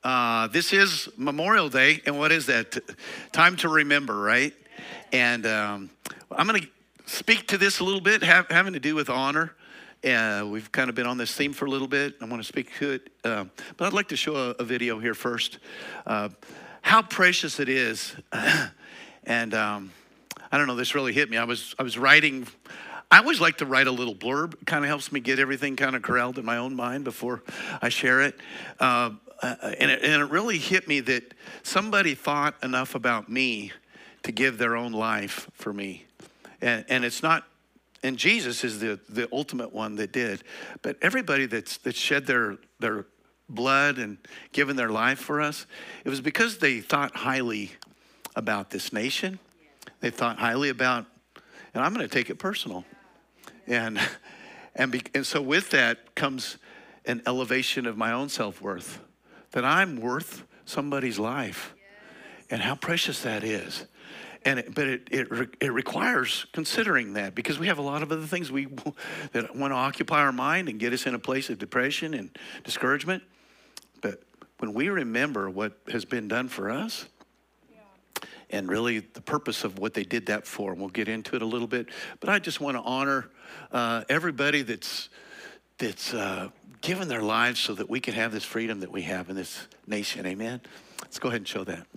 This is Memorial Day, and what is that? Time to remember, right? And I'm going to speak to this a little bit, having to do with honor. We've kind of been on this theme for a little bit. I want to speak to it, but I'd like to show a video here first. How precious it is, and I don't know. This really hit me. I was writing. I always like to write a little blurb. It kind of helps me get everything kind of corralled in my own mind before I share it. And it really hit me that somebody thought enough about me to give their own life for me. And it's not, and Jesus is the ultimate one that did. But everybody that shed their blood and given their life for us, it was because they thought highly about this nation. They thought highly about, and I'm going to take it personal. And so with that comes an elevation of my own self-worth, that I'm worth somebody's life, and how precious that is. But it requires considering that, because we have a lot of other things that want to occupy our mind and get us in a place of depression and discouragement. But when we remember what has been done for us, and really the purpose of what they did that for, and we'll get into it a little bit. But I just want to honor everybody that's given their lives so that we can have this freedom that we have in this nation. Amen. Let's go ahead and show that.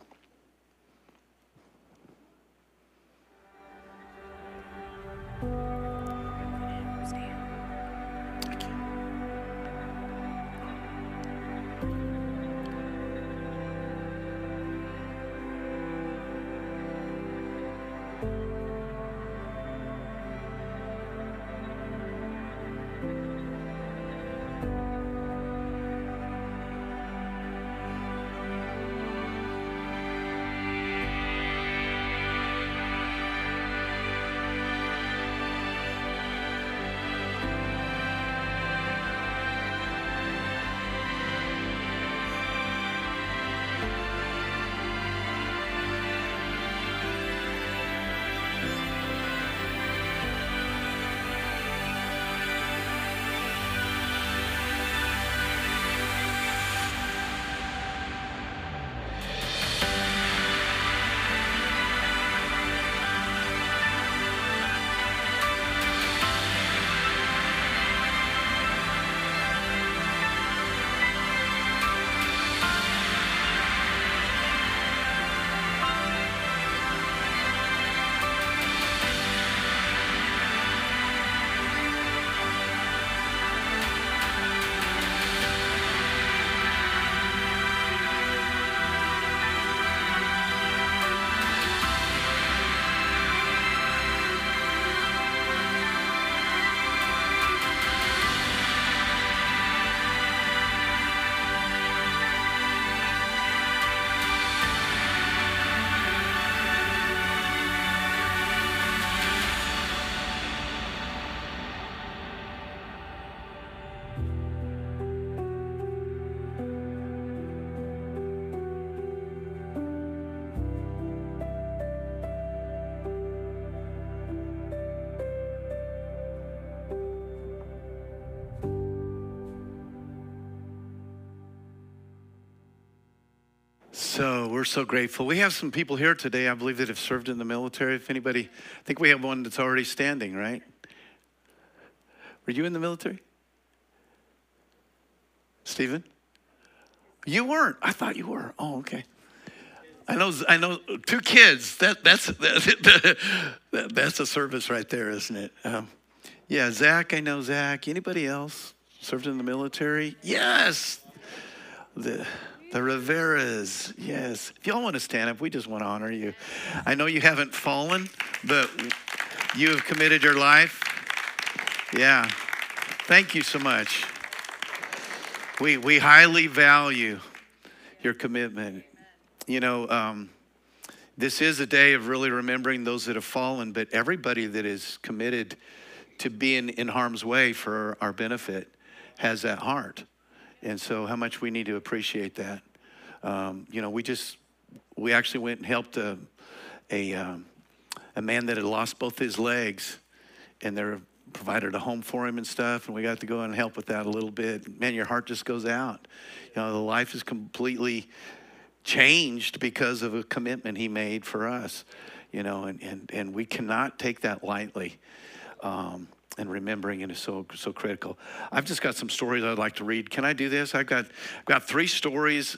So we're so grateful. We have some people here today, I believe, that have served in the military. If anybody, I think we have one that's already standing, right? Were you in the military? Stephen? You weren't. I thought you were. Oh, okay. I know. 2 kids. That's a service right there, isn't it? Yeah, Zach. I know Zach. Anybody else served in the military? Yes. The Riveras, yes. If y'all want to stand up, we just want to honor you. I know you haven't fallen, but you have committed your life. Yeah. Thank you so much. We highly value your commitment. You know, this is a day of really remembering those that have fallen, but everybody that is committed to being in harm's way for our benefit has that heart. And so how much we need to appreciate that. You know, we actually went and helped a man that had lost both his legs, and provided a home for him and stuff, and we got to go and help with that a little bit. Man, your heart just goes out. You know, the life is completely changed because of a commitment he made for us, you know, and we cannot take that lightly. And remembering it is so critical. I've just got some stories I'd like to read. Can I do this? I've got 3 stories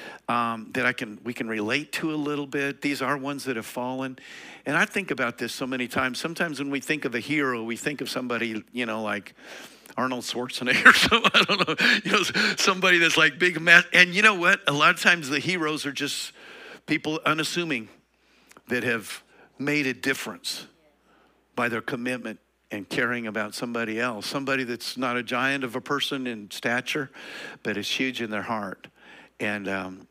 that we can relate to a little bit. These are ones that have fallen. And I think about this so many times. Sometimes when we think of a hero, we think of somebody, you know, like Arnold Schwarzenegger or something. I don't know, you know, somebody that's like big mess. And you know what? A lot of times the heroes are just people unassuming that have made a difference by their commitment and caring about somebody else, somebody that's not a giant of a person in stature, but is huge in their heart. And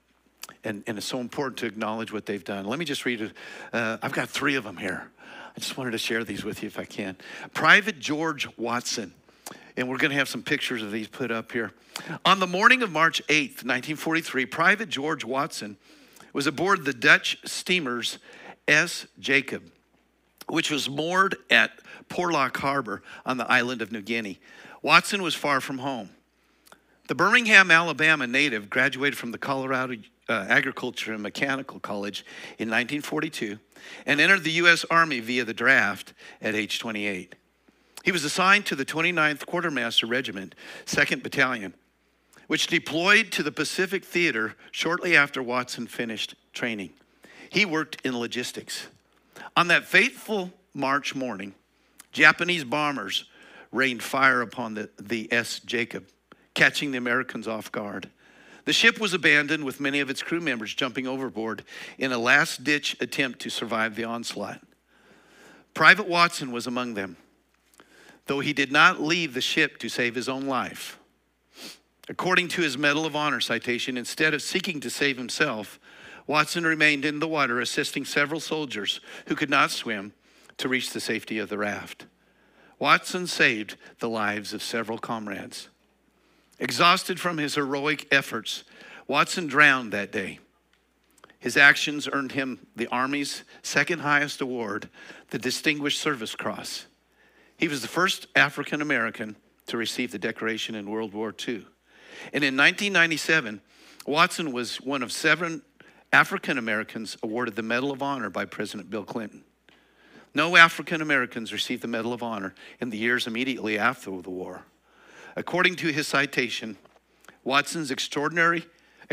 it's so important to acknowledge what they've done. Let me just read it. I've got 3 of them here. I just wanted to share these with you if I can. Private George Watson. And we're going to have some pictures of these put up here. On the morning of March 8th, 1943, Private George Watson was aboard the Dutch steamers S. Jacob, which was moored at Porlock Harbor on the island of New Guinea. Watson was far from home. The Birmingham, Alabama native graduated from the Colorado Agriculture and Mechanical College in 1942 and entered the U.S. Army via the draft at age 28. He was assigned to the 29th Quartermaster Regiment, 2nd Battalion, which deployed to the Pacific Theater shortly after Watson finished training. He worked in logistics. On that fateful March morning, Japanese bombers rained fire upon the S. Jacob, catching the Americans off guard. The ship was abandoned with many of its crew members jumping overboard in a last-ditch attempt to survive the onslaught. Private Watson was among them, though he did not leave the ship to save his own life. According to his Medal of Honor citation, instead of seeking to save himself, Watson remained in the water, assisting several soldiers who could not swim to reach the safety of the raft. Watson saved the lives of several comrades. Exhausted from his heroic efforts, Watson drowned that day. His actions earned him the Army's 2nd highest award, the Distinguished Service Cross. He was the first African American to receive the decoration in World War II. And in 1997, Watson was one of 7 African Americans awarded the Medal of Honor by President Bill Clinton. No African Americans received the Medal of Honor in the years immediately after the war. According to his citation, Watson's extraordinarily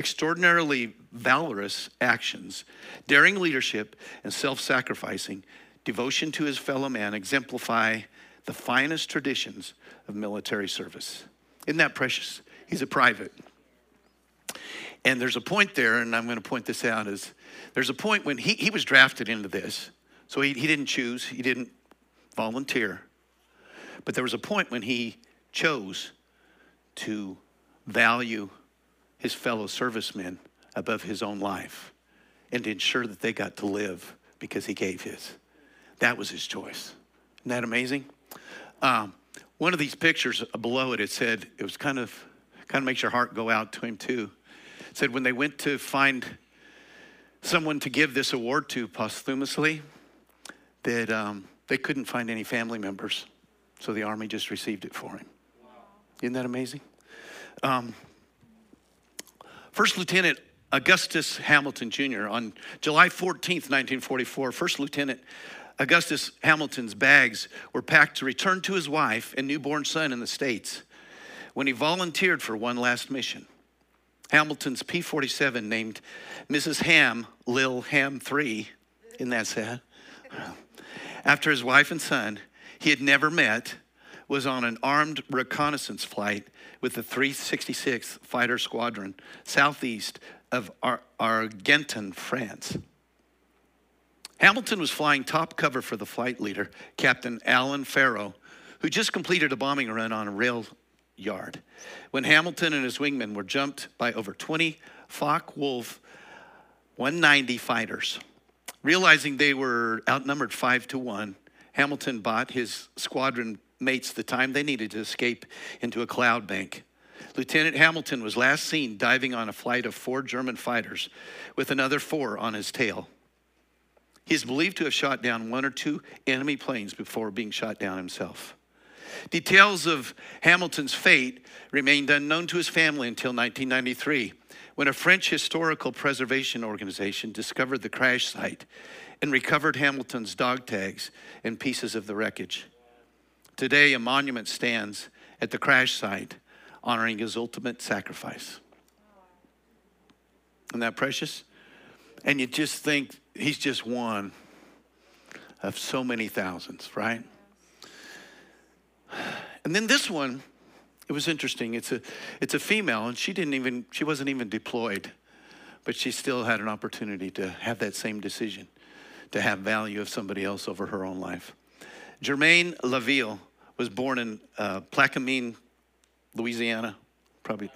valorous actions, daring leadership, and self-sacrificing devotion to his fellow man exemplify the finest traditions of military service. Isn't that precious? He's a private. And there's a point there, and I'm going to point this out, is there's a point when he was drafted into this. So he didn't choose, he didn't volunteer. But there was a point when he chose to value his fellow servicemen above his own life and to ensure that they got to live because he gave his. That was his choice. Isn't that amazing? One of these pictures below it said, it was kind of makes your heart go out to him too. It said when they went to find someone to give this award to posthumously, that they couldn't find any family members. So the Army just received it for him. Wow. Isn't that amazing? First Lieutenant Augustus Hamilton Jr. on July 14th, 1944, First Lieutenant Augustus Hamilton's bags were packed to return to his wife and newborn son in the States when he volunteered for one last mission. Hamilton's P-47 named Mrs. Ham Lil Ham 3. Isn't that sad? After his wife and son he had never met was on an armed reconnaissance flight with the 366th Fighter Squadron southeast of Argentan, France. Hamilton was flying top cover for the flight leader, Captain Alan Farrow, who just completed a bombing run on a rail yard, when Hamilton and his wingmen were jumped by over 20 Focke-Wulf 190 fighters. Realizing they were outnumbered 5-1, Hamilton bought his squadron mates the time they needed to escape into a cloud bank. Lieutenant Hamilton was last seen diving on a flight of 4 German fighters with another 4 on his tail. He is believed to have shot down 1 or 2 enemy planes before being shot down himself. Details of Hamilton's fate remained unknown to his family until 1993, when a French historical preservation organization discovered the crash site and recovered Hamilton's dog tags and pieces of the wreckage. Today, a monument stands at the crash site honoring his ultimate sacrifice. Isn't that precious? And you just think he's just one of so many thousands, right? And then this one, it was interesting. It's a female, and she wasn't even deployed, but she still had an opportunity to have that same decision, to have value of somebody else over her own life. Germaine LaVille was born in Plaquemine, Louisiana. Probably,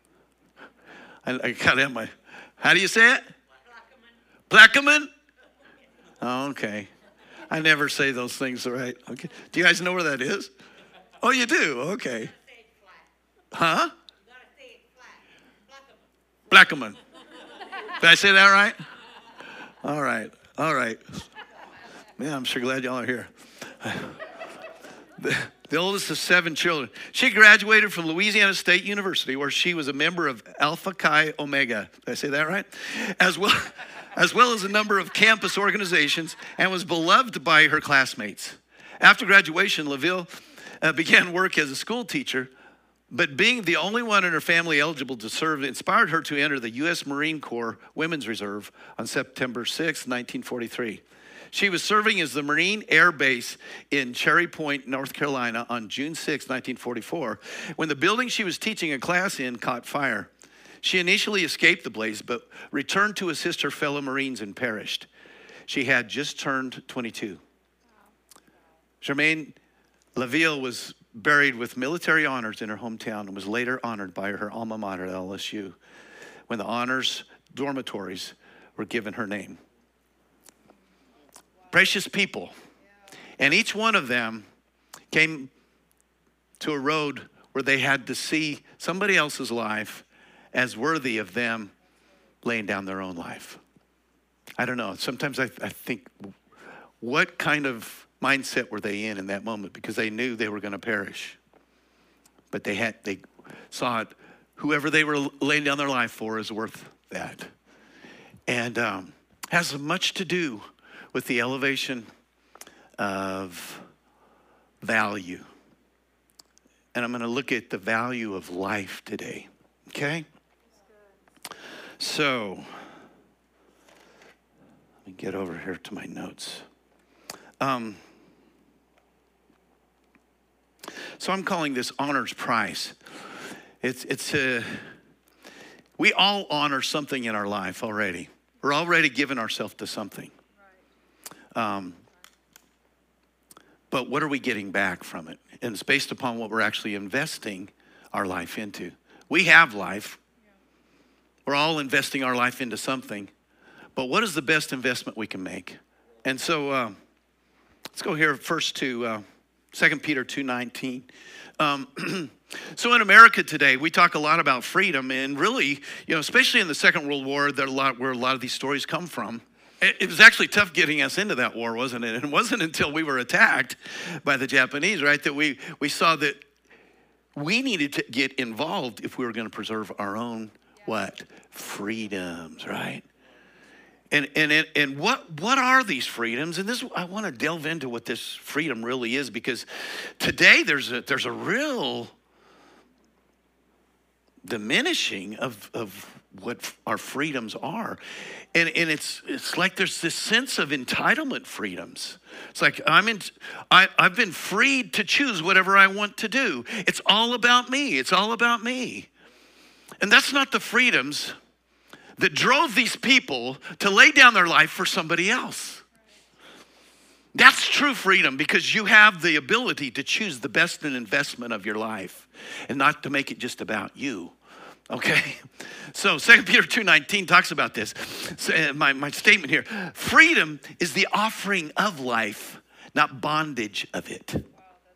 I got it in my, how do you say it? Plaquemine? Oh, okay. I never say those things right. Okay. Do you guys know where that is? Oh, you do? Okay. Huh? Plaquemine. Did I say that right? All right. All right. Man, I'm sure glad y'all are here. The oldest of 7 children. She graduated from Louisiana State University, where she was a member of Alpha Chi Omega. Did I say that right? As well as a number of campus organizations, and was beloved by her classmates. After graduation, LaVille began work as a school teacher, but being the only one in her family eligible to serve inspired her to enter the U.S. Marine Corps Women's Reserve on September 6, 1943. She was serving as the Marine Air Base in Cherry Point, North Carolina on June 6, 1944, when the building she was teaching a class in caught fire. She initially escaped the blaze, but returned to assist her fellow Marines and perished. She had just turned 22. Germaine LaVille was buried with military honors in her hometown and was later honored by her alma mater at LSU when the honors dormitories were given her name. Precious people. And each one of them came to a road where they had to see somebody else's life as worthy of them laying down their own life. I don't know. Sometimes I think, what kind of mindset were they in that moment? Because they knew they were going to perish. But they saw it. Whoever they were laying down their life for is worth that. And has much to do with the elevation of value. And I'm going to look at the value of life today. Okay? So, let me get over here to my notes. So I'm calling this Honor's Price. We all honor something in our life already. We're already giving ourselves to something. But what are we getting back from it? And it's based upon what we're actually investing our life into. We have life. We're all investing our life into something. But what is the best investment we can make? And so let's go here first to 2 Peter 2:19. So in America today, we talk a lot about freedom. And really, especially in the Second World War, where a lot of these stories come from. It was actually tough getting us into that war, wasn't it? And it wasn't until we were attacked by the Japanese, right, that we saw that we needed to get involved if we were going to preserve our own, what? Freedoms, right? And what are these freedoms? And this, I want to delve into what this freedom really is, because today there's a real diminishing of what our freedoms are. And it's like there's this sense of entitlement freedoms. It's like I've been freed to choose whatever I want to do. It's all about me. It's all about me. And that's not the freedoms that drove these people to lay down their life for somebody else. That's true freedom, because you have the ability to choose the best investment of your life and not to make it just about you. Okay, so 2 Peter 2:19 talks about this. So, my statement here: freedom is the offering of life, not bondage of it.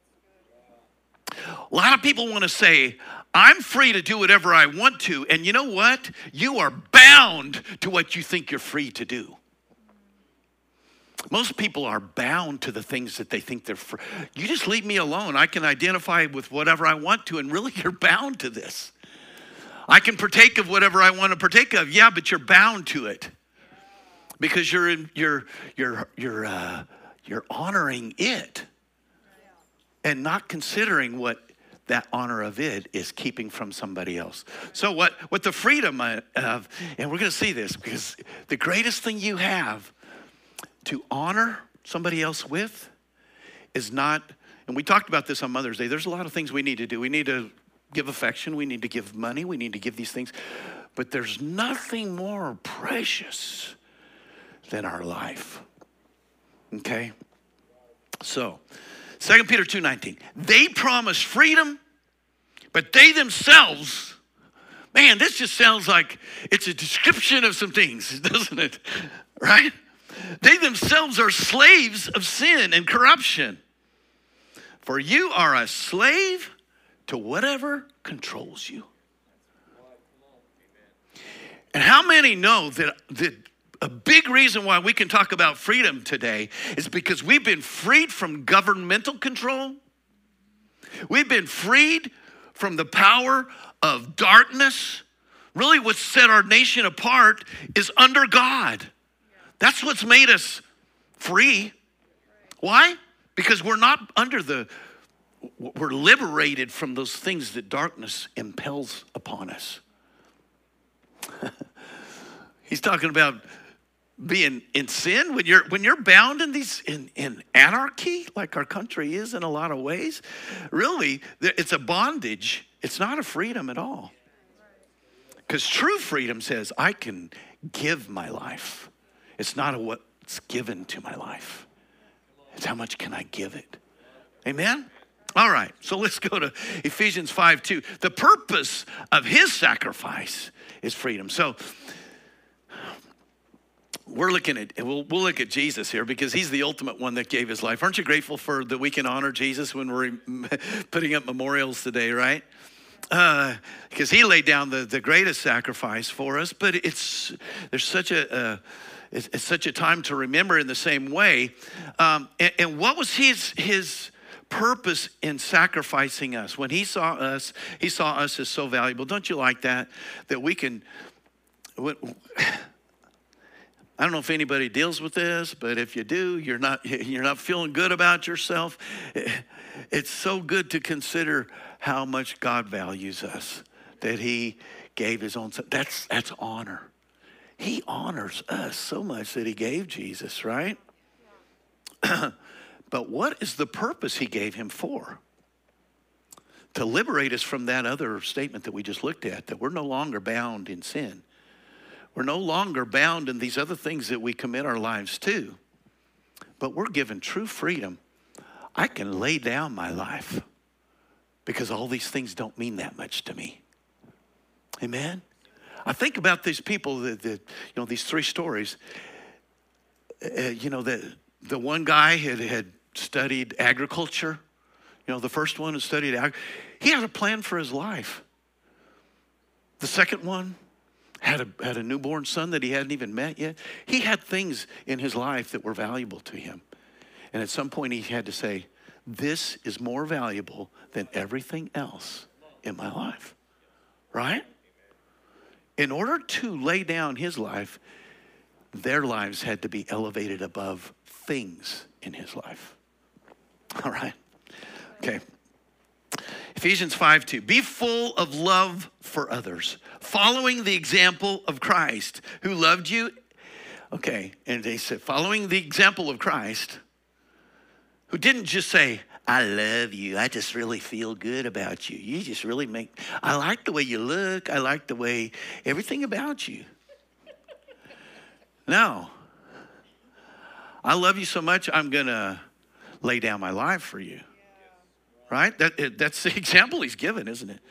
A lot of people want to say, I'm free to do whatever I want to, and you know what? You are bound to what you think you're free to do. Most people are bound to the things that they think they're free. You just leave me alone. I can identify with whatever I want to, and really you're bound to this. I can partake of whatever I want to partake of. Yeah, but you're bound to it because you're honoring it and not considering what that honor of it is keeping from somebody else. So what the freedom of, and we're going to see this, because the greatest thing you have to honor somebody else with is not, and we talked about this on Mother's Day, there's a lot of things we need to do. We need to give affection, we need to give money, we need to give these things, but there's nothing more precious than our life. Okay? So, 2 Peter 2:19. They promise freedom, but they themselves, man, this just sounds like it's a description of some things, doesn't it? Right? They themselves are slaves of sin and corruption. For you are a slave to whatever controls you. And how many know that a big reason why we can talk about freedom today is because we've been freed from governmental control. We've been freed from the power of darkness. Really, what's set our nation apart is under God. That's what's made us free. Why? Because we're not we're liberated from those things that darkness impels upon us. He's talking about being in sin when you're bound in anarchy, like our country is in a lot of ways. Really, it's a bondage. It's not a freedom at all. Because true freedom says, I can give my life. It's not what's given to my life. It's how much can I give it. Amen? All right, so let's go to Ephesians 5:2. The purpose of his sacrifice is freedom. So we're looking at, we'll look at Jesus here because he's the ultimate one that gave his life. Aren't you grateful for that we can honor Jesus when we're putting up memorials today, right? Because he laid down the greatest sacrifice for us, but there's such it's such a time to remember in the same way. And what was his purpose in sacrificing us? When he saw us as so valuable. Don't you like that? That we can, I don't know if anybody deals with this, but if you do, you're not feeling good about yourself. It's so good to consider how much God values us, that he gave his own son. That's honor. He honors us so much that he gave Jesus, right? But what is the purpose he gave him for? To liberate us from that other statement that we just looked at, that we're no longer bound in sin. We're no longer bound in these other things that we commit our lives to. But we're given true freedom. I can lay down my life because all these things don't mean that much to me. Amen? I think about these people, these three stories. The one guy had studied agriculture. The first one had studied he had a plan for his life. The second one had a newborn son that he hadn't even met yet. He had things in his life that were valuable to him. And at some point he had to say, this is more valuable than everything else in my life. Right? In order to lay down his life, their lives had to be elevated above things in his life. All right? Okay. Ephesians 5:2. Be full of love for others, following the example of Christ, who loved you. Okay, and they said, following the example of Christ, who didn't just say, I love you. I just really feel good about you. You just really I like the way you look. I like the way, everything about you. No. I love you so much, I'm going to lay down my life for you. Right? That's the example he's given, isn't it?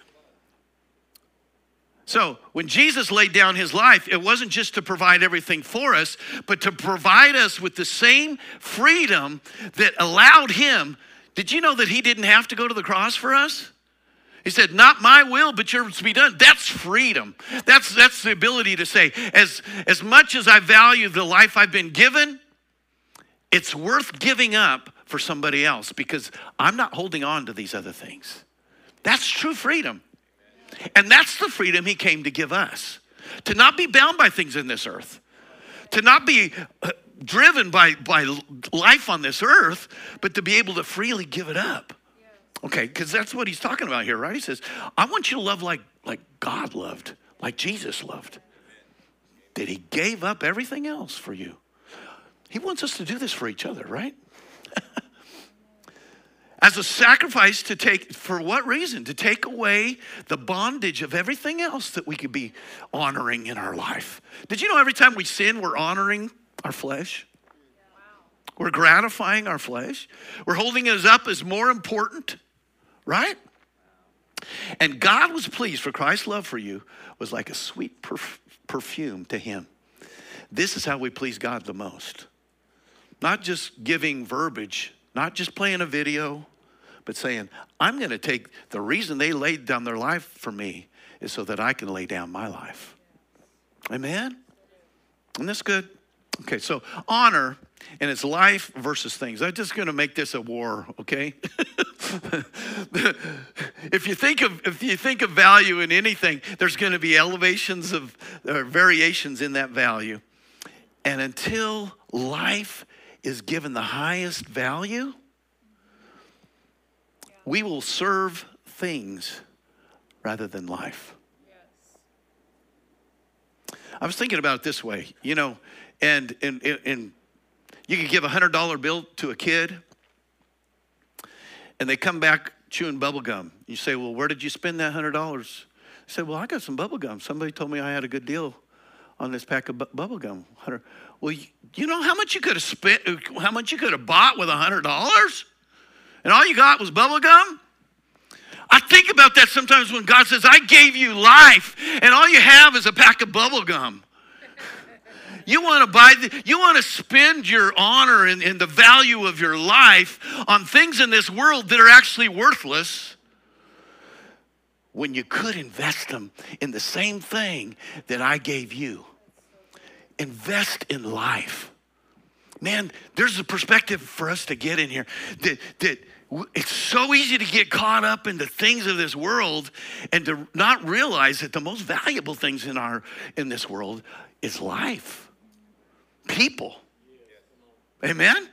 So when Jesus laid down his life, it wasn't just to provide everything for us, but to provide us with the same freedom that allowed him. Did you know that he didn't have to go to the cross for us? He said, not my will, but yours be done. That's freedom. That's the ability to say, as much as I value the life I've been given, it's worth giving up for somebody else because I'm not holding on to these other things. That's true freedom. And that's the freedom he came to give us. To not be bound by things in this earth. To not be driven by life on this earth, but to be able to freely give it up. Okay, because that's what he's talking about here, right? He says, I want you to love like God loved, like Jesus loved. That he gave up everything else for you. He wants us to do this for each other, right? As a sacrifice to take, for what reason? To take away the bondage of everything else that we could be honoring in our life. Did you know every time we sin, we're honoring our flesh? We're gratifying our flesh. We're holding it up as more important, right? And God was pleased, for Christ's love for you was like a sweet perfume to him. This is how we please God the most. Not just giving verbiage, not just playing a video, but saying, I'm going to take, the reason they laid down their life for me is so that I can lay down my life. Amen? Isn't this good? Okay, so honor and it's life versus things. I'm just going to make this a war, okay? If you think of value in anything, there's going to be elevations of variations in that value. And until life is given the highest value, we will serve things rather than life. I was thinking about it this way, you know, and you could give a $100 bill to a kid and they come back chewing bubble gum. You say, well, where did you spend that $100? They say, well, I got some bubble gum. Somebody told me I had a good deal on this pack of bubble gum. Well, you know how much you could have spent, how much you could have bought with $100? And all you got was bubble gum? I think about that sometimes when God says, I gave you life, and all you have is a pack of bubble gum. You want to spend your honor and the value of your life on things in this world that are actually worthless when you could invest them in the same thing that I gave you. Invest in life. Man, there's a perspective for us to get in here that it's so easy to get caught up in the things of this world and to not realize that the most valuable things in this world is life. People. Amen?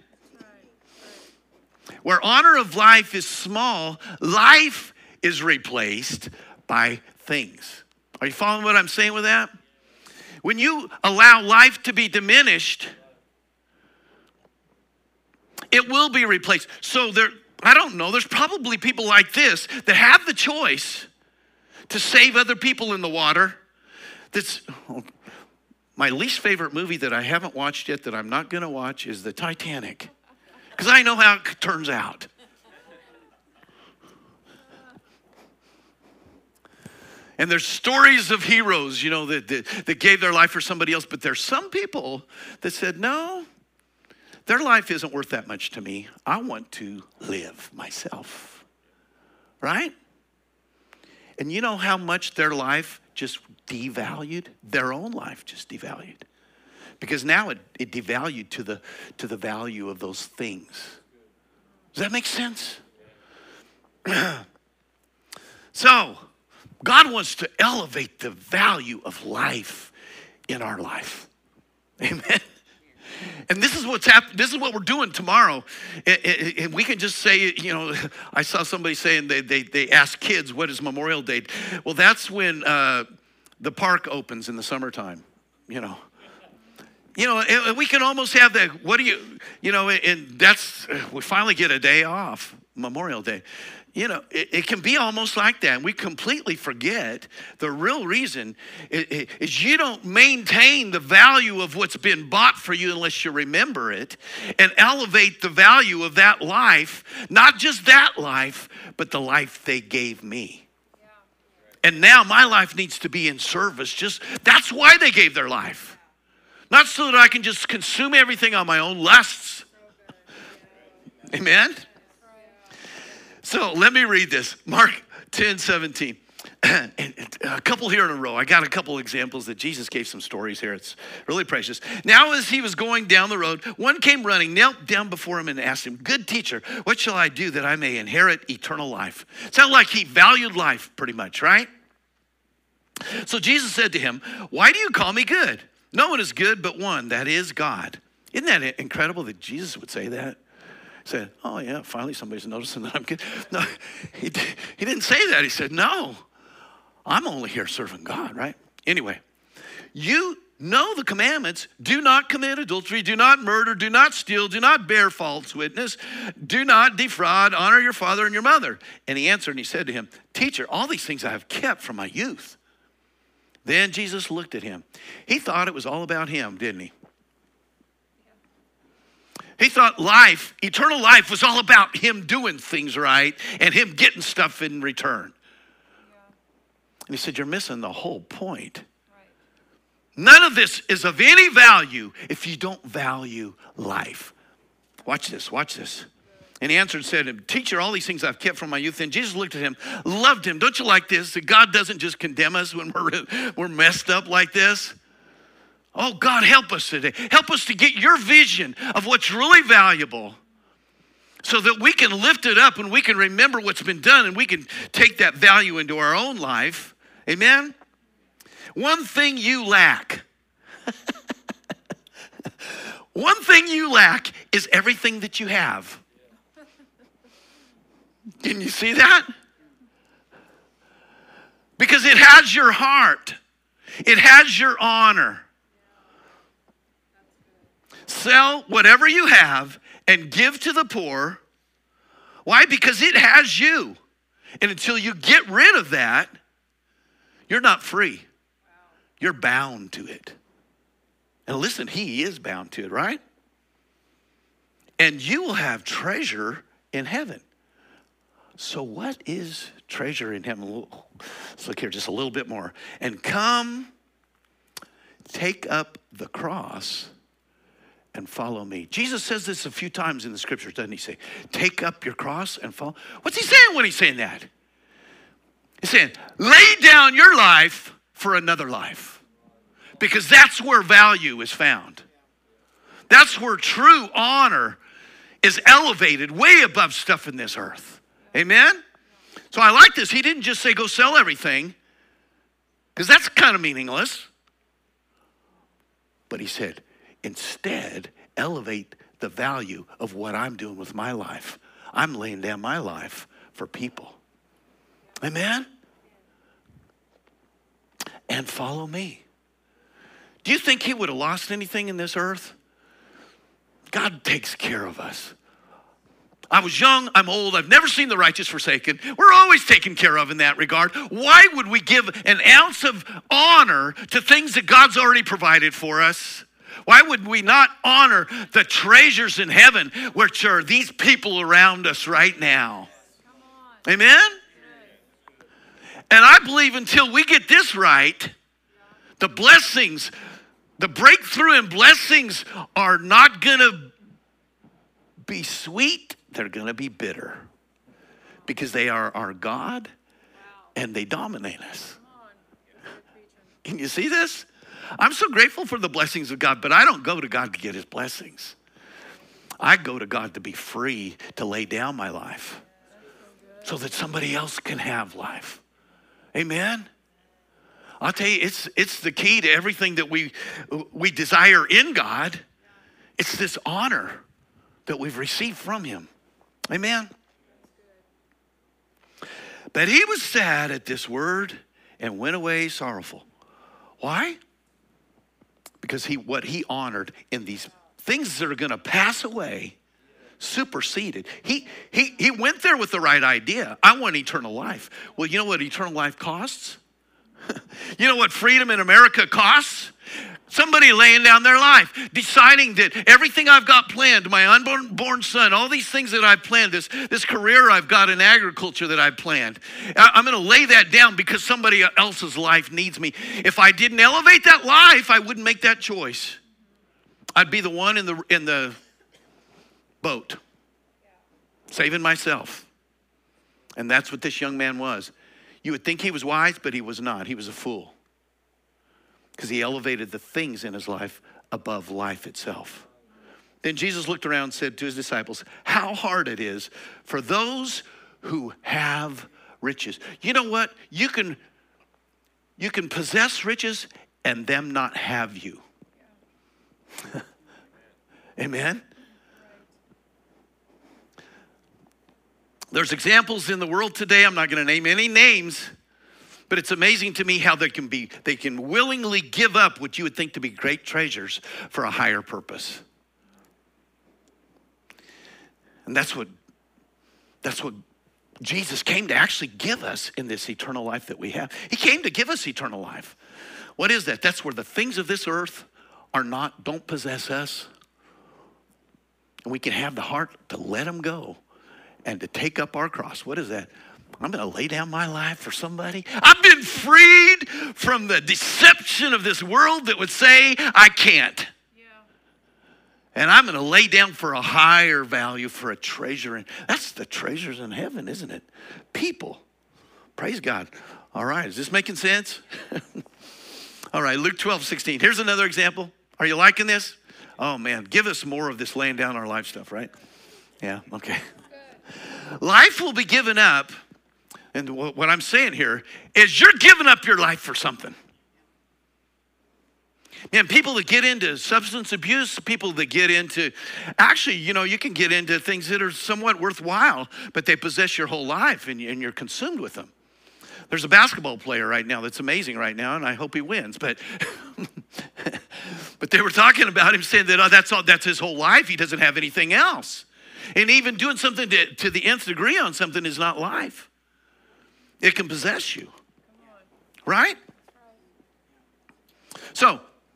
Where honor of life is small, life is replaced by things. Are you following what I'm saying with that? When you allow life to be diminished, it will be replaced. So I don't know, there's probably people like this that have the choice to save other people in the water. My least favorite movie that I haven't watched yet that I'm not going to watch is the Titanic. Because I know how it turns out. And there's stories of heroes, you know, that gave their life for somebody else. But there's some people that said, no, their life isn't worth that much to me. I want to live myself. Right? And you know how much their life just devalued? Their own life just devalued. Because now it devalued to the value of those things. Does that make sense? So, God wants to elevate the value of life in our life. Amen. And this is what's happening. This is what we're doing tomorrow. And we can just say, you know, I saw somebody saying they ask kids, what is Memorial Day? Well, that's when the park opens in the summertime, you know. You know, and we can almost have that, and that's, we finally get a day off, Memorial Day. You know, it can be almost like that. And we completely forget the real reason is you don't maintain the value of what's been bought for you unless you remember it and elevate the value of that life, not just that life, but the life they gave me. Yeah. And now my life needs to be in service. That's why they gave their life. Not so that I can just consume everything on my own lusts. Amen? So let me read this. Mark 10:17. A couple here in a row. I got a couple examples that Jesus gave some stories here. It's really precious. Now, as he was going down the road, one came running, knelt down before him and asked him, "Good teacher, what shall I do that I may inherit eternal life?" Sounded like he valued life pretty much, right? So Jesus said to him, "Why do you call me good? No one is good but one, that is God." Isn't that incredible that Jesus would say that? He said, "Oh yeah, finally somebody's noticing that I'm good." No, he didn't say that. He said, "No, I'm only here serving God," right? Anyway, you know the commandments. Do not commit adultery. Do not murder. Do not steal. Do not bear false witness. Do not defraud. Honor your father and your mother. And he answered and he said to him, "Teacher, all these things I have kept from my youth." Then Jesus looked at him. He thought it was all about him, didn't he? He thought life, eternal life, was all about him doing things right and him getting stuff in return. And he said, "You're missing the whole point. None of this is of any value if you don't value life." Watch this, watch this. And he answered and said, "Teacher, all these things I've kept from my youth." And Jesus looked at him, loved him. Don't you like this? That God doesn't just condemn us when we're messed up like this. Oh, God, help us today. Help us to get your vision of what's really valuable so that we can lift it up and we can remember what's been done and we can take that value into our own life. Amen? One thing you lack. One thing you lack is everything that you have. Can you see that? Because it has your heart. It has your honor. Sell whatever you have and give to the poor. Why? Because it has you. And until you get rid of that, you're not free. You're bound to it. And listen, he is bound to it, right? And you will have treasure in heaven. So what is treasure in heaven? Let's look here just a little bit more. And come, take up the cross and follow me. Jesus says this a few times in the scriptures, doesn't he say? Take up your cross and follow. What's he saying when he's saying that? He's saying, lay down your life for another life. Because that's where value is found. That's where true honor is elevated way above stuff in this earth. Amen? So I like this. He didn't just say go sell everything, because that's kind of meaningless. But he said, instead, elevate the value of what I'm doing with my life. I'm laying down my life for people. Amen? And follow me. Do you think he would have lost anything in this earth? God takes care of us. I was young, I'm old, I've never seen the righteous forsaken. We're always taken care of in that regard. Why would we give an ounce of honor to things that God's already provided for us? Why would we not honor the treasures in heaven, which are these people around us right now? Amen? And I believe until we get this right, the blessings, the breakthrough and blessings are not going to be sweet. They're going to be bitter. Because they are our God and they dominate us. Can you see this? I'm so grateful for the blessings of God, but I don't go to God to get his blessings. I go to God to be free, to lay down my life so that somebody else can have life. Amen? I'll tell you, it's the key to everything that we desire in God. It's this honor that we've received from him. Amen? But he was sad at this word and went away sorrowful. Why? Because what he honored in these things that are going to pass away superseded. He went there with the right idea. I want eternal life. Well, you know what eternal life costs? You know what freedom in America costs? Somebody laying down their life, deciding that everything I've got planned, my unborn son, all these things that I've planned, this career I've got in agriculture that I've planned, I'm going to lay that down because somebody else's life needs me. If I didn't elevate that life, I wouldn't make that choice. I'd be the one in the boat, saving myself. And that's what this young man was. You would think he was wise, but he was not. He was a fool because he elevated the things in his life above life itself. Then Jesus looked around and said to his disciples, how hard it is for those who have riches. You know what? You can possess riches and them not have you. Amen? There's examples in the world today. I'm not going to name any names, but it's amazing to me how they can willingly give up what you would think to be great treasures for a higher purpose. And that's what Jesus came to actually give us in this eternal life that we have. He came to give us eternal life. What is that? That's where the things of this earth don't possess us. And we can have the heart to let them go and to take up our cross. What is that? I'm going to lay down my life for somebody. I've been freed from the deception of this world that would say I can't. And I'm going to lay down for a higher value, for a treasure. And that's the treasures in heaven, isn't it? People. Praise God. All right. Is this making sense? All right. Luke 12:16. Here's another example. Are you liking this? Oh, man. Give us more of this laying down our life stuff, right? Yeah. Okay. Life will be given up. And what I'm saying here is you're giving up your life for something. Man, people that get into substance abuse, people that get into, actually, you can get into things that are somewhat worthwhile, but they possess your whole life and you're consumed with them. There's a basketball player right now that's amazing right now, and I hope he wins. But they were talking about him saying that that's his whole life. He doesn't have anything else. And even doing something to the nth degree on something is not life. It can possess you. Right? So,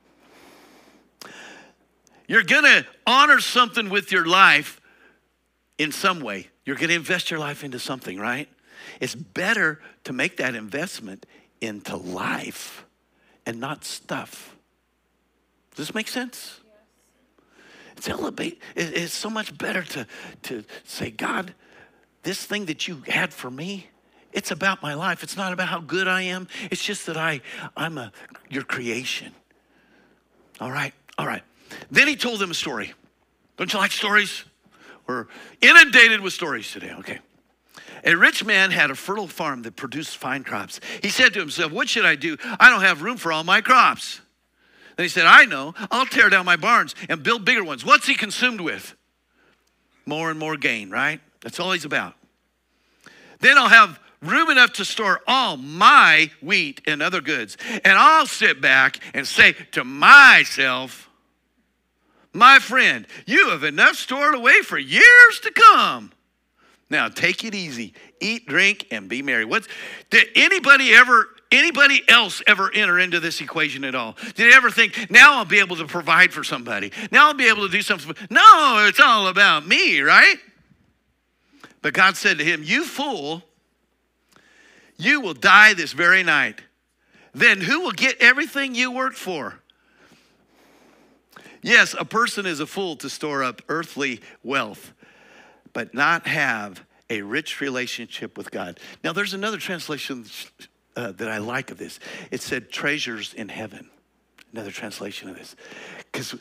you're going to honor something with your life in some way. You're going to invest your life into something, right? It's better to make that investment into life and not stuff. Does this make sense? Yes. It's so much better to say, God, this thing that you had for me, it's about my life. It's not about how good I am. It's just that I'm your creation. All right. Then he told them a story. Don't you like stories? We're inundated with stories today, okay. A rich man had a fertile farm that produced fine crops. He said to himself, what should I do? I don't have room for all my crops. Then he said, I know, I'll tear down my barns and build bigger ones. What's he consumed with? More and more gain, right? That's all he's about. Then I'll have room enough to store all my wheat and other goods. And I'll sit back and say to myself, my friend, you have enough stored away for years to come. Now take it easy. Eat, drink, and be merry. Did anybody else ever enter into this equation at all? Did they ever think, now I'll be able to provide for somebody? Now I'll be able to do something. No, it's all about me, right? But God said to him, you fool, you will die this very night. Then who will get everything you worked for? Yes, a person is a fool to store up earthly wealth, but not have a rich relationship with God. Now, there's another translation that I like of this. It said treasures in heaven. Another translation of this. Because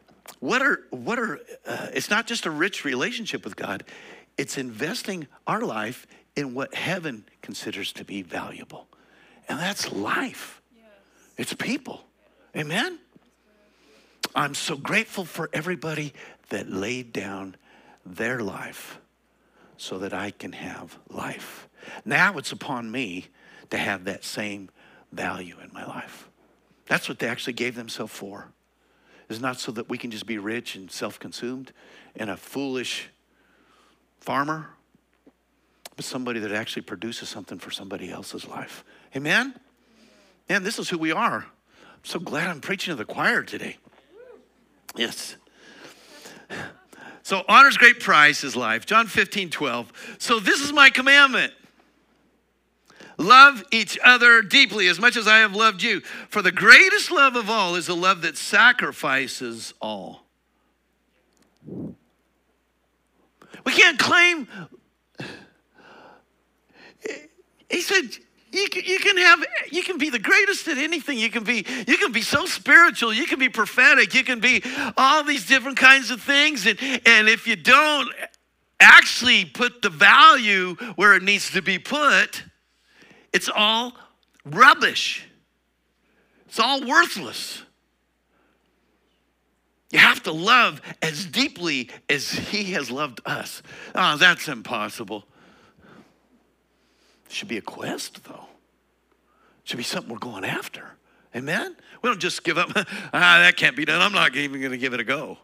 it's not just a rich relationship with God. It's investing our life in what heaven considers to be valuable. And that's life. Yes. It's people. Amen? I'm so grateful for everybody that laid down their life so that I can have life. Now it's upon me to have that same value in my life. That's what they actually gave themselves for. It's not so that we can just be rich and self-consumed and a foolish farmer, but somebody that actually produces something for somebody else's life. Amen? Man, this is who we are. I'm so glad I'm preaching to the choir today. Yes. So honor's great price is life. John 15:12. So this is my commandment. Love each other deeply as much as I have loved you. For the greatest love of all is a love that sacrifices all. We can't claim. He said, You can be the greatest at anything. You can be so spiritual. You can be prophetic. You can be all these different kinds of things. And if you don't actually put the value where it needs to be put, it's all rubbish. It's all worthless. You have to love as deeply as he has loved us. Oh, that's impossible. It should be a quest, though. It should be something we're going after. Amen? We don't just give up. That can't be done. I'm not even going to give it a go.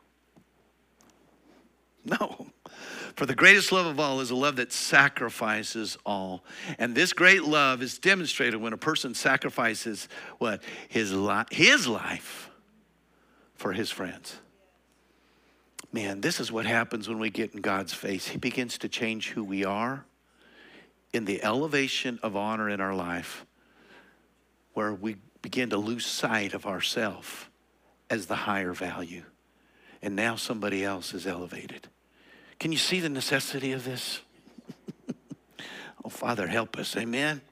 No. For the greatest love of all is a love that sacrifices all. And this great love is demonstrated when a person sacrifices what? His life for his friends. Man, this is what happens when we get in God's face. He begins to change who we are in the elevation of honor in our life, where we begin to lose sight of ourselves as the higher value. And now somebody else is elevated. Can you see the necessity of this? Oh, Father, help us. Amen.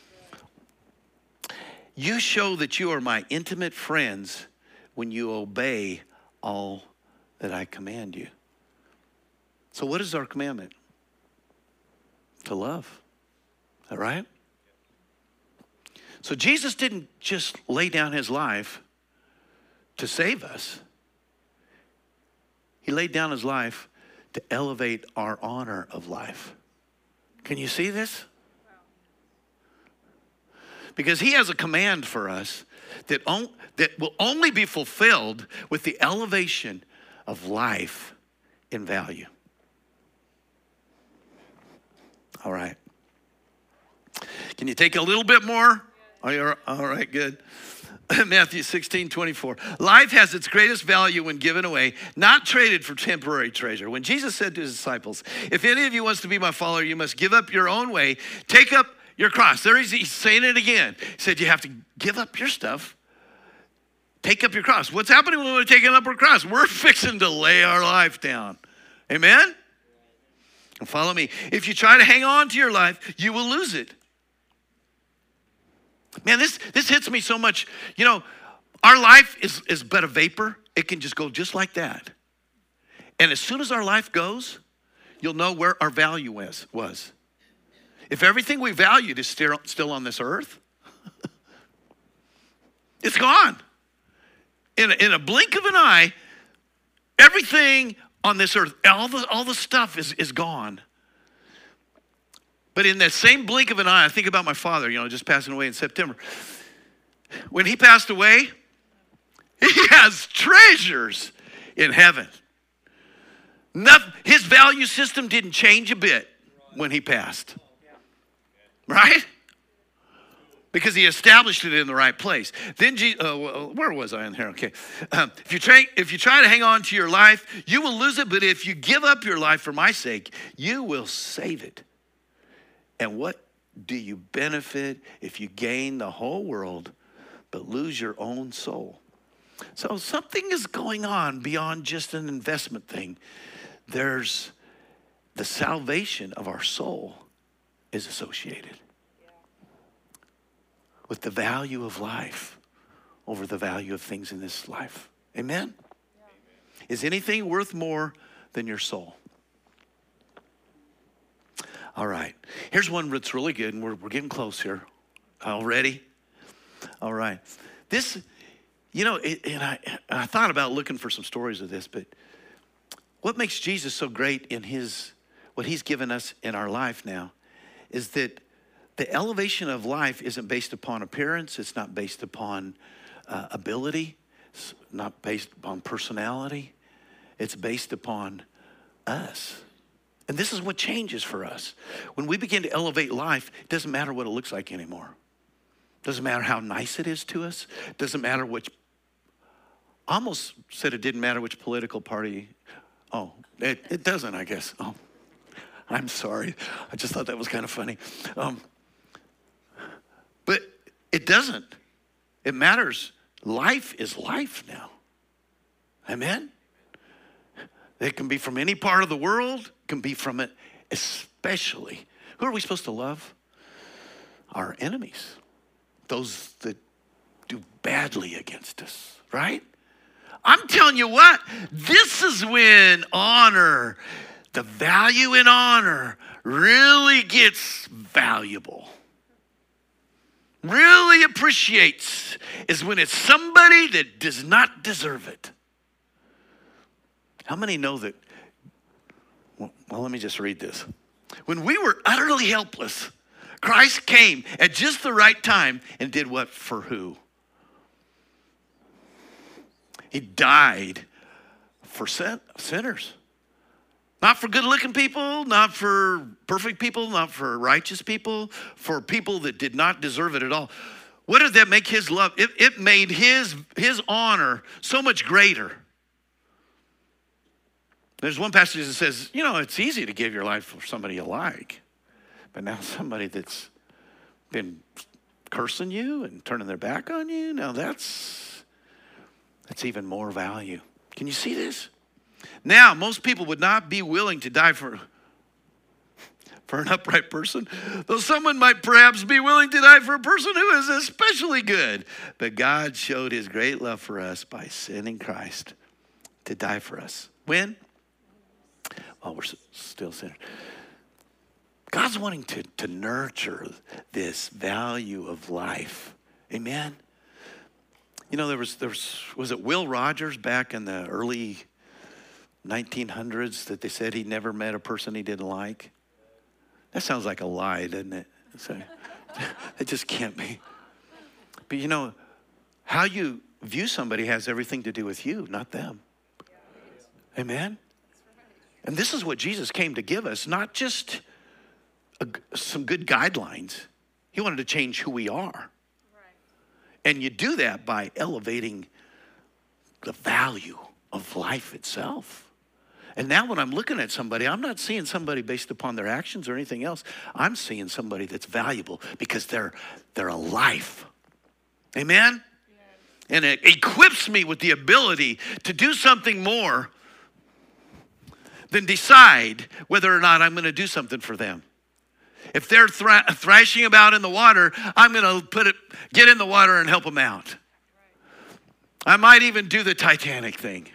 You show that you are my intimate friends when you obey all that I command you. So what is our commandment? To love. Is that right? So Jesus didn't just lay down his life to save us. He laid down his life to elevate our honor of life. Can you see this? Because he has a command for us that will only be fulfilled with the elevation of life in value. All right. Can you take a little bit more? All right, good. Matthew 16:24. Life has its greatest value when given away, not traded for temporary treasure. When Jesus said to his disciples, if any of you wants to be my follower, you must give up your own way, take up your cross. There he's saying it again. He said you have to give up your stuff, take up your cross. What's happening when we're taking up our cross? We're fixing to lay our life down. Amen? And follow me. If you try to hang on to your life, you will lose it. Man, this hits me so much. You know, our life is but a vapor. It can just go just like that. And as soon as our life goes, you'll know where our value was. If everything we valued is still on this earth, it's gone. In a blink of an eye, everything on this earth, all the stuff is gone. But in that same blink of an eye, I think about my father, just passing away in September. When he passed away, he has treasures in heaven. His value system didn't change a bit when he passed. Right? Because he established it in the right place. Then, where was I in here? Okay. If you try to hang on to your life, you will lose it. But if you give up your life for my sake, you will save it. And what do you benefit if you gain the whole world but lose your own soul? So something is going on beyond just an investment thing. There's the salvation of our soul is associated with the value of life over the value of things in this life. Amen? Yeah. Is anything worth more than your soul? All right. Here's one that's really good, and we're getting close here. All ready? All right. This, and I thought about looking for some stories of this, but what makes Jesus so great in what he's given us in our life now is that the elevation of life isn't based upon appearance. It's not based upon ability. It's not based upon personality. It's based upon us. And this is what changes for us. When we begin to elevate life, it doesn't matter what it looks like anymore. It doesn't matter how nice it is to us. It doesn't matter I almost said it didn't matter which political party. Oh, it doesn't, I guess. Oh, I'm sorry. I just thought that was kind of funny. But it doesn't. It matters. Life is life now. Amen? It can be from any part of the world. It can be from it especially. Who are we supposed to love? our enemies, those that do badly against us, right? I'm telling you what, this is when honor, the value in honor, really gets valuable. Really appreciates is when it's somebody that does not deserve it. How many know that? Well, let me just read this. When we were utterly helpless, Christ came at just the right time and did what for who? He died for sinners. Not for good-looking people, not for perfect people, not for righteous people, for people that did not deserve it at all. What did that make his love? It made his honor so much greater. There's one passage that says, you know, it's easy to give your life for somebody you like. But now somebody that's been cursing you and turning their back on you, now that's even more value. Can you see this? Now, most people would not be willing to die for an upright person, though someone might perhaps be willing to die for a person who is especially good. But God showed his great love for us by sending Christ to die for us. When? While we're still sinners. God's wanting to nurture this value of life. Amen? You know, there was it Will Rogers back in the early 1900s that they said he never met a person he didn't like? That sounds like a lie, doesn't it? So, it just can't be. But you know, how you view somebody has everything to do with you, not them. Amen? And this is what Jesus came to give us, not just some good guidelines. He wanted to change who we are. And you do that by elevating the value of life itself. And now when I'm looking at somebody, I'm not seeing somebody based upon their actions or anything else. I'm seeing somebody that's valuable because they're alive. Amen? And it equips me with the ability to do something more than decide whether or not I'm going to do something for them. If they're thrashing about in the water, I'm going to get in the water and help them out. I might even do the Titanic thing.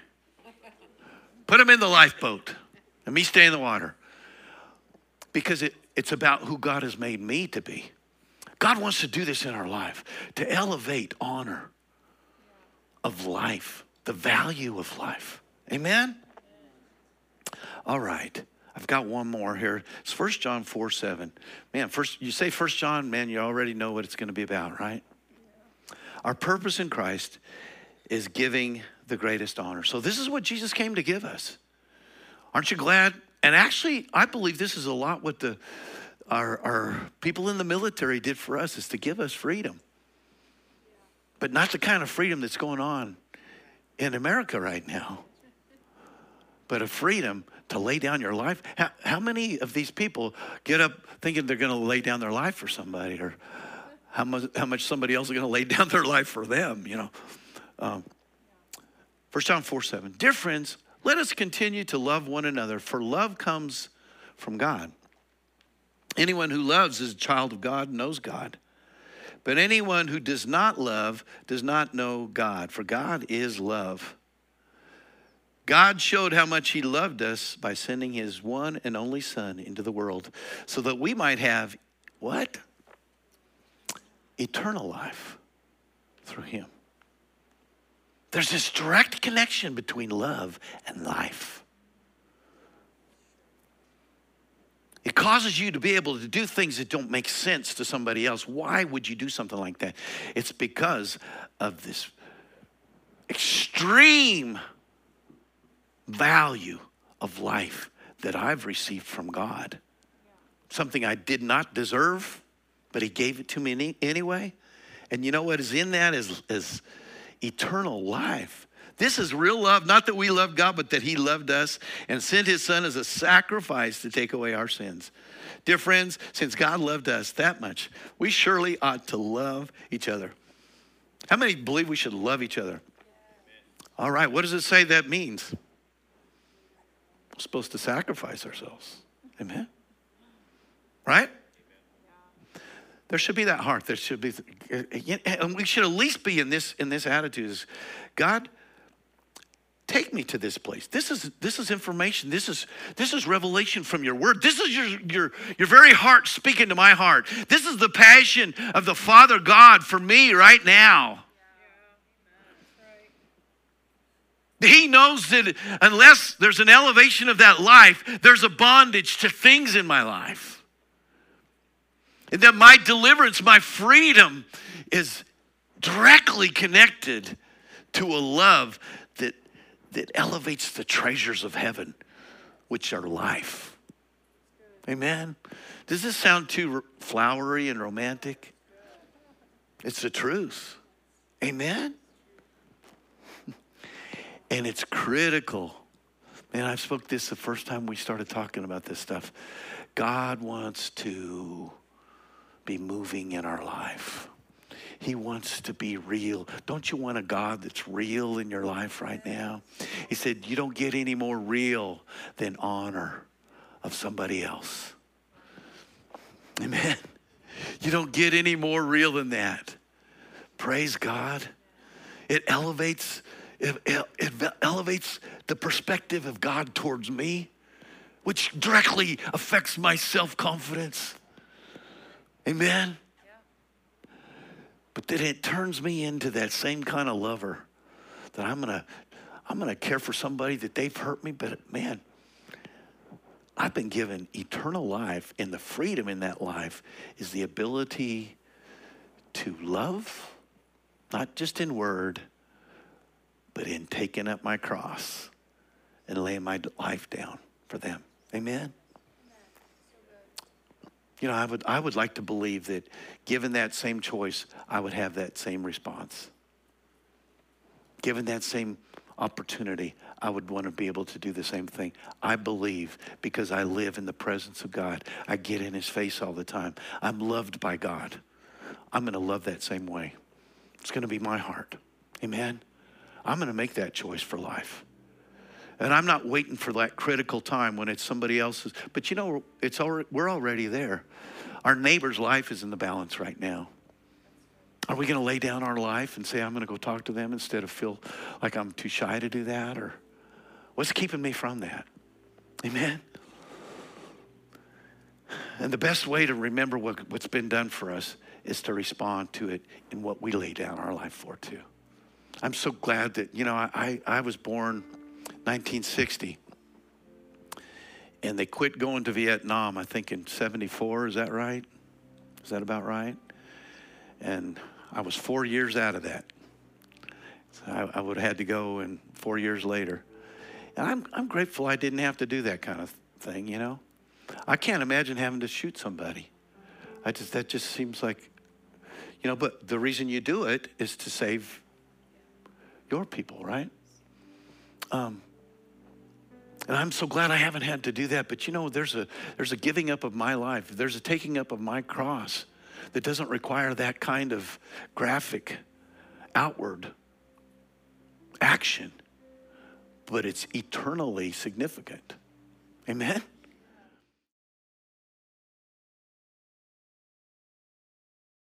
Put them in the lifeboat and me stay in the water. Because it's about who God has made me to be. God wants to do this in our life, to elevate honor of life, the value of life. Amen? All right. I've got one more here. It's 1 John 4:7. Man, you say 1 John, man, you already know what it's going to be about, right? Our purpose in Christ is giving the greatest honor. So this is what Jesus came to give us. Aren't you glad? And actually, I believe this is a lot what our people in the military did for us, is to give us freedom. But not the kind of freedom that's going on in America right now. But a freedom to lay down your life. How many of these people get up thinking they're going to lay down their life for somebody, or how much somebody else is going to lay down their life for them, you know? 1 John 4:7. Dear friends, let us continue to love one another, for love comes from God. Anyone who loves is a child of God and knows God. But anyone who does not love does not know God, for God is love. God showed how much he loved us by sending his one and only Son into the world so that we might have, what? Eternal life through him. There's this direct connection between love and life. It causes you to be able to do things that don't make sense to somebody else. Why would you do something like that? It's because of this extreme value of life that I've received from God. Something I did not deserve, but he gave it to me anyway. And you know what is in that is eternal life. This is real love, not that we love God, but that he loved us and sent his Son as a sacrifice to take away our sins. Dear friends, since God loved us that much, we surely ought to love each other. How many believe we should love each other? All right, what does it say that means? We're supposed to sacrifice ourselves. Amen? Right? There should be that heart. There should be, and we should at least be in this attitude is, God, take me to this place. This is information. This is revelation from your word. This is your very heart speaking to my heart. This is the passion of the Father God for me right now. He knows that unless there's an elevation of that life, there's a bondage to things in my life. And that my deliverance, my freedom is directly connected to a love that elevates the treasures of heaven, which are life. Amen. Does this sound too flowery and romantic? It's the truth. Amen. And it's critical. Man, I spoke this the first time we started talking about this stuff. God wants to be moving in our life. He wants to be real. Don't you want a God that's real in your life right now? He said, you don't get any more real than honor of somebody else. Amen. You don't get any more real than that. Praise God. It elevates the perspective of God towards me, which directly affects my self-confidence. Amen. But then it turns me into that same kind of lover that I'm gonna care for somebody that they've hurt me, but man, I've been given eternal life, and the freedom in that life is the ability to love, not just in word, but in taking up my cross and laying my life down for them. Amen. You know, I would like to believe that given that same choice, I would have that same response. Given that same opportunity, I would want to be able to do the same thing. I believe because I live in the presence of God. I get in his face all the time. I'm loved by God. I'm going to love that same way. It's going to be my heart. Amen. I'm going to make that choice for life. And I'm not waiting for that critical time when it's somebody else's. But you know, we're already there. Our neighbor's life is in the balance right now. Are we going to lay down our life and say, I'm going to go talk to them instead of feel like I'm too shy to do that? Or what's keeping me from that? Amen. And the best way to remember what's been done for us is to respond to it in what we lay down our life for too. I'm so glad that, you know, I was born 1960. And they quit going to Vietnam, I think in 74, is that right? Is that about right? And I was 4 years out of that. So I would have had to go and 4 years later. And I'm grateful I didn't have to do that kind of thing, you know? I can't imagine having to shoot somebody. That just seems like, you know, but the reason you do it is to save your people, right? And I'm so glad I haven't had to do that. But you know, there's a giving up of my life. There's a taking up of my cross that doesn't require that kind of graphic outward action, but it's eternally significant. Amen?